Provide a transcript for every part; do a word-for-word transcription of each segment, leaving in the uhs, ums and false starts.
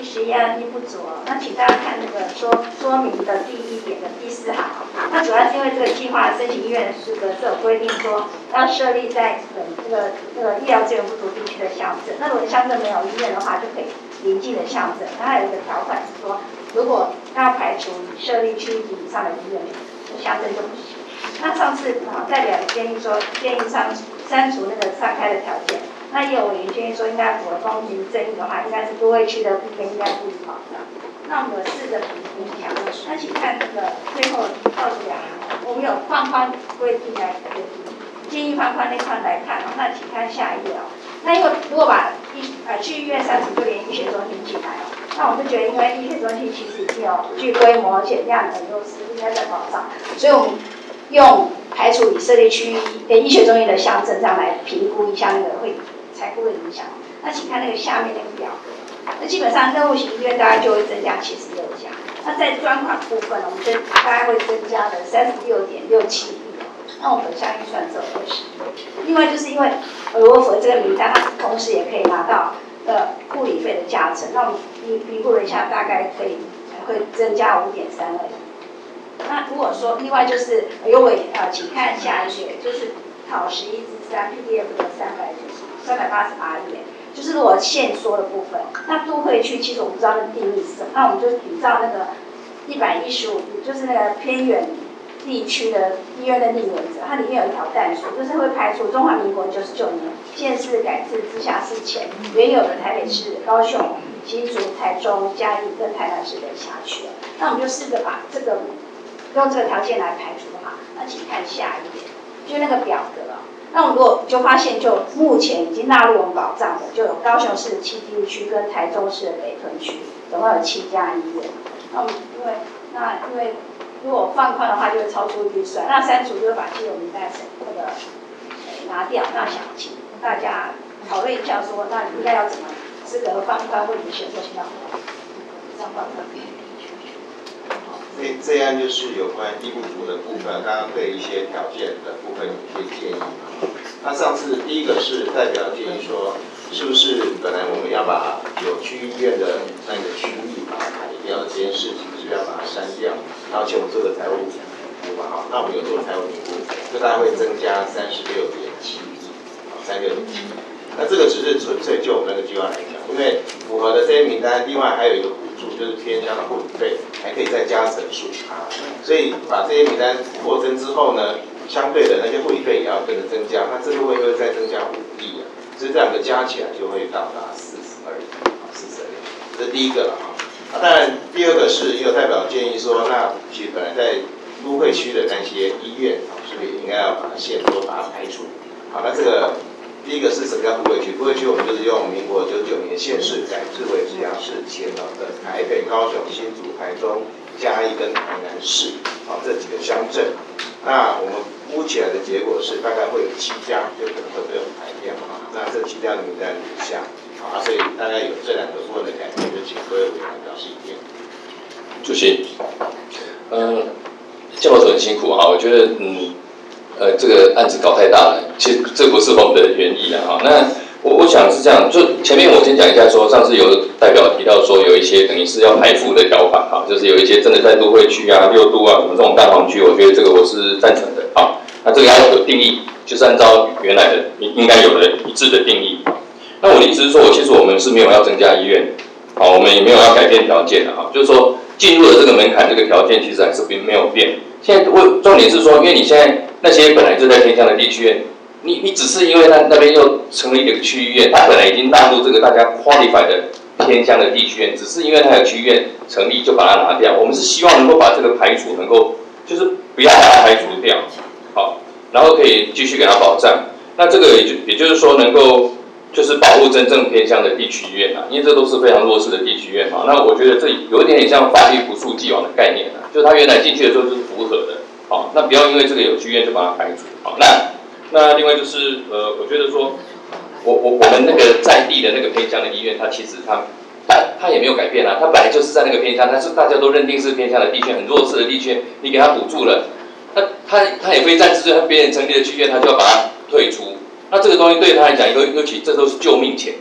十一案一不足哦，那请大家看那个说说明的第一点的第四行哦。那主要是因为这个计划申请医院的资格是有规定说要设立在本这个这个医疗资源不足地区的乡镇。那如果乡镇没有医院的话，就可以邻近的乡镇。它还有一个条款是说，如果要排除已设立区级以上的医院，乡镇就不行。那上次啊代表建议说，建议上删除那个岔开的条件。那也有委员建议说，应该符合公平正义的话，应该是都会区的部分应该不予保障。那我们有试着评估一下，那请看这个最后倒数两行，我们有框框规定来规定，建议框框那块来看哦。那请看下一页哦。那因为如果把医呃去医院删除，就连医学中心进来哦，那我就觉得，因为医学中心其实已经有具规模而且量的优势，应该在保障，所以我们用排除以设立区域跟医学中心的乡镇这样来评估一下那个会财务的影响。那请看那个下面那个表格，那基本上任务型医院大概就会增加七十六家。那在专款部分，我们就大概会增加的三十六点六七亿。那我们本项预算只有二十亿。另外就是因为如果符合这个名单，它同时也可以拿到呃护理费的加成。那我们评评估了一下，大概可以会增加五点三二亿。那如果说另外就是有委呃，请看下一页，就是考十一至三 P D F 的三百九十三百八十八页，就是如果限缩的部分。那都会区其实我不知道那个定义是什么，那我们就比照那个一百一十五，就是那个偏远地区的医院认定原则，它里面有一条但书，就是会排除中华民国九十九年县市改制直辖市前原有的台北市、高雄、新竹、台中、嘉义跟台南市的辖区。那我们就试着把这个用这个条件来排除的话，那请看下一页，就那个表格哦。那我们如果就发现，就目前已经纳入我们保障的，就有高雄市的七地区跟台中市的北屯区，总共有七家医院。那我们因为那因为如果放宽的话，就会超出预算。那删除就会把基友名单那个、欸、拿掉。那想请大家讨论一下说，说那应该要怎么资格放宽或者选择性要这样放宽。 这这案就是有关医不足的部分，刚刚对一些条件的部分有一些建议。那上次第一个是代表建议说，是不是本来我们要把有区医院的那个区域把它砍掉这件事情，是要把它删掉，然后请我们做个财务评估嘛，哈，那我们有做财务评估，就大概会增加三十六点七亿，啊，三六点七亿。那这个只是纯粹就我们那个计划来讲，因为符合的这些名单，另外还有一个补助，就是偏乡的护理费，还可以再加成数啊。所以把这些名单扩增之后呢，相对的那些护理费也要跟着增加，那这个会会再增加五亿啊，所以这两个加起来就会到达四十二亿啊，四十二亿，这是第一个了哈。啊，当然第二个是也有代表建议说，那其实本来在都会区的那些医院啊，是不是也应该要把它限缩，把它排除？好，那这个。第一个是什么叫都会区？都会区我们就是用民国九十九年县市改制为直辖市前的台北、高雄、新竹、台中、嘉义跟台南市，啊这几个乡镇。那我们估起来的结果是大概会有七家，就可能会被我们排掉啊。那这七家的名单如下，啊，所以大概有这两个部分的改变，就请各位委员表示意见。 主席，嗯，教授很辛苦啊，我觉得嗯。呃，这个案子搞太大了，其实这不是我们的原意啊。哈，那我我想是这样，就前面我先讲一下说，上次有代表提到说有一些等于是要排富的条款哈，就是有一些真的在都会区啊、六都啊什么这种大黄区，我觉得这个我是赞成的啊。那这个要有定义，就是按照原来的应该有的一致的定义。那我的意思是说，我其实我们是没有要增加医院，好，我们也没有要改变条件的哈，就是说进入了这个门槛这个条件其实还是没有变。现在我重点是说，因为你现在那些本来就在偏乡的地区院，你你只是因为那那边又成立一个区医院，它本来已经纳入这个大家 qualified 的偏乡的地区院，只是因为它有区医院成立就把它拿掉。我们是希望能够把这个排除能够就是不要把它排除掉，好，然后可以继续给它保障。那这个也就也就是说能够就是保护真正偏乡的地区院啊，因为这都是非常弱势的地区院啊。那我觉得这有一点点像法律不溯既往的概念啊，就是它原来进去的时候就是符合的。好，那不要因为这个有区院就把它排除。好，那那另外就是呃，我觉得说，我我我们那个在地的那个偏乡的医院，它其实它它它也没有改变啊，它本来就是在那个偏乡，但是大家都认定是偏乡的地区，很弱势的地区，你给它补助了，那它它也非战之罪，它别人成立的区院，它就要把它退出。那这个东西对他来讲，尤尤其这都是救命钱，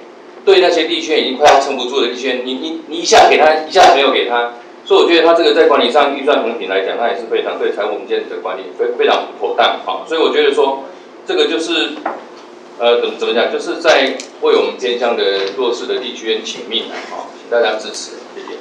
对那些地区已经快要撑不住的地区，你你你一下给他，一下没有给他，所以我觉得他这个在管理上预算同频来讲，他也是非常对财务文件的管理非非常不妥当啊。所以我觉得说这个就是呃怎么怎么讲，就是在为我们偏乡的弱势的地区院请命啊，好，请大家支持，谢谢。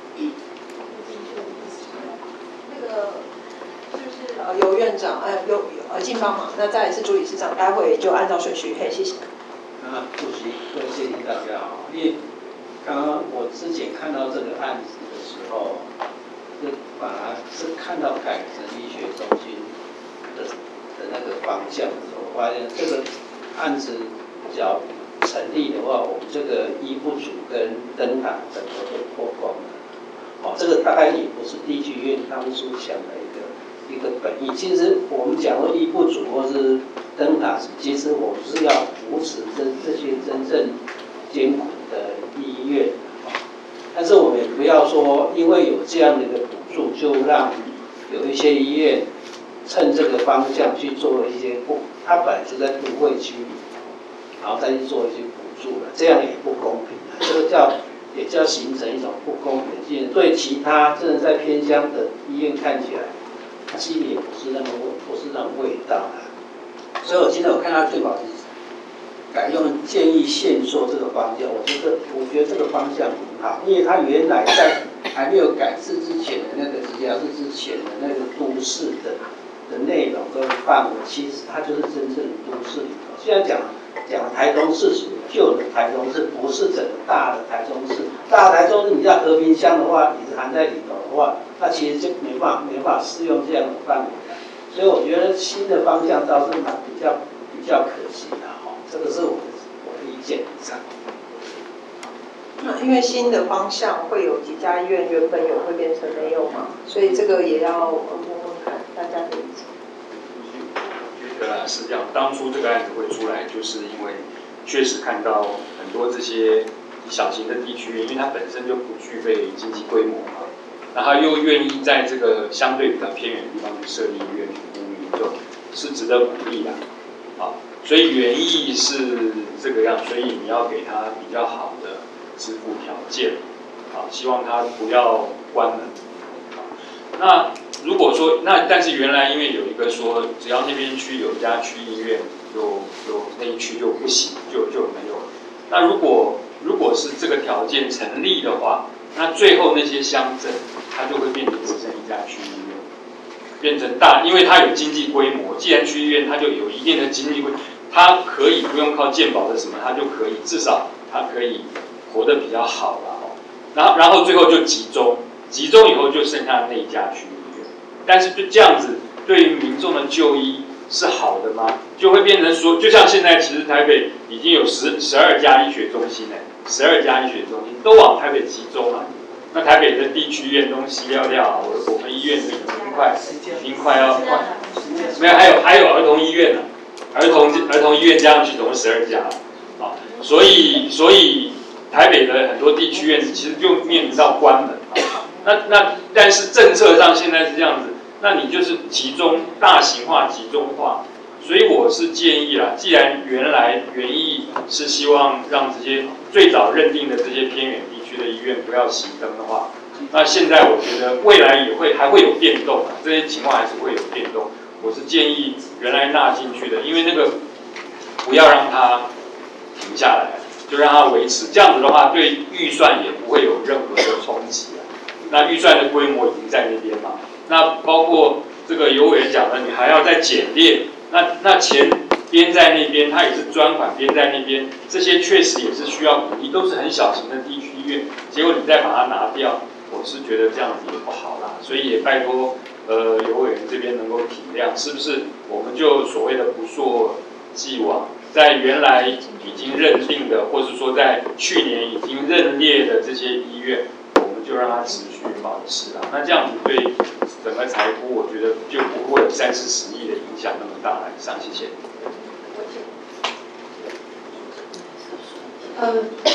那个就是呃由院长呃由呃进帮忙，那再来是朱理事长，待会就按照顺序，可以谢谢。 啊，主席，各位谢谢大家啊！因为刚刚我之前看到这个案子的时候，就本来是看到改成医学中心的的那个方向的时候，我发现这个案子只要成立的话，我们这个医不足跟灯塔整个都破功了。哦，这个大概也不是地区院当初想的一个一个本意。其实我们讲说医不足或是灯塔，其实我们是要扶持这这些真正艰苦的医院，但是我们也不要说因为有这样的一个补助，就让有一些医院趁这个方向去做一些不，它本来就在都会区里，然后再去做一些补助了，这样也不公平啊，这个叫也叫形成一种不公平性，对其他真的在偏乡的医院看起来，它其实也不是那么不是那么味道的。所以我今天我看他最保是改用建议限缩这个方向，我觉得我觉得这个方向很好，因为他原来在还没有改制之前的那个直辖市之前的那个都市的的内容跟范围，其实它就是真正的都市里头。现在讲讲台中市属于旧的台中市，不是整个大的台中市。大的台中市你在和平乡的话，也是含在里头的话，那其实就没办法没办法适用这样的范围。所以我觉得新的方向倒是蛮比较比较可惜的哈，这个是我的我的意见上。 那因为新的方向会有几家医院原本有会变成没有嘛，所以这个也要问问看大家的意见。 我觉得啊是这样，当初这个案子会出来，就是因为确实看到很多这些小型的地区，因为它本身就不具备经济规模嘛。然后又愿意在这个相对比较偏远的地方去设立医院去服务民众，是值得鼓励的，啊，所以原意是这个样，所以你要给他比较好的支付条件，啊，希望他不要关门，啊，那如果说那但是原来因为有一个说，只要那边区有一家区医院，就就那一区就不行，就就没有。那如果如果是这个条件成立的话，那最后那些乡镇，它就会变成只剩一家区医院，变成大，因为它有经济规模。既然区医院它就有一定的经济规模，它可以不用靠健保的什么，它就可以至少它可以活得比较好了哦。然后然后最后就集中，集中以后就剩下那一家区医院。但是就这样子，对于民众的就医是好的吗？就会变成说，就像现在其实台北已经有十十二家医学中心呢。十二家医学中心都往台北集中了，那台北的地区医院东西料料，我我们医院已经快已经快要快，没有还有还有儿童医院呢，儿童儿童医院加上去总共十二家，啊，所以所以台北的很多地区院其实就面临到关门，那那但是政策上现在是这样子，那你就是集中大型化集中化。所以我是建议啦，既然原来原意是希望让这些最早认定的这些偏远地区的医院不要熄灯的话，那现在我觉得未来也会还会有变动啊，这些情况还是会有变动。我是建议原来纳进去的，因为那个不要让它停下来，就让它维持，这样子的话对预算也不会有任何的冲击啊。那预算的规模已经在那边嘛，那包括这个有委员讲的，你还要再简列。那那钱编在那边，它也是专款编在那边，这些确实也是需要鼓励，都是很小型的地区医院，结果你再把它拿掉，我是觉得这样子也不好啦，所以也拜托呃有委员这边能够体谅，是不是？我们就所谓的不溯既往，在原来已经认定的，或是说在去年已经认列的这些医院，我们就让它持续保持啊，那这样子对整个财富，我觉得就不会有三四十亿的影响那么大来上，谢谢。 呃。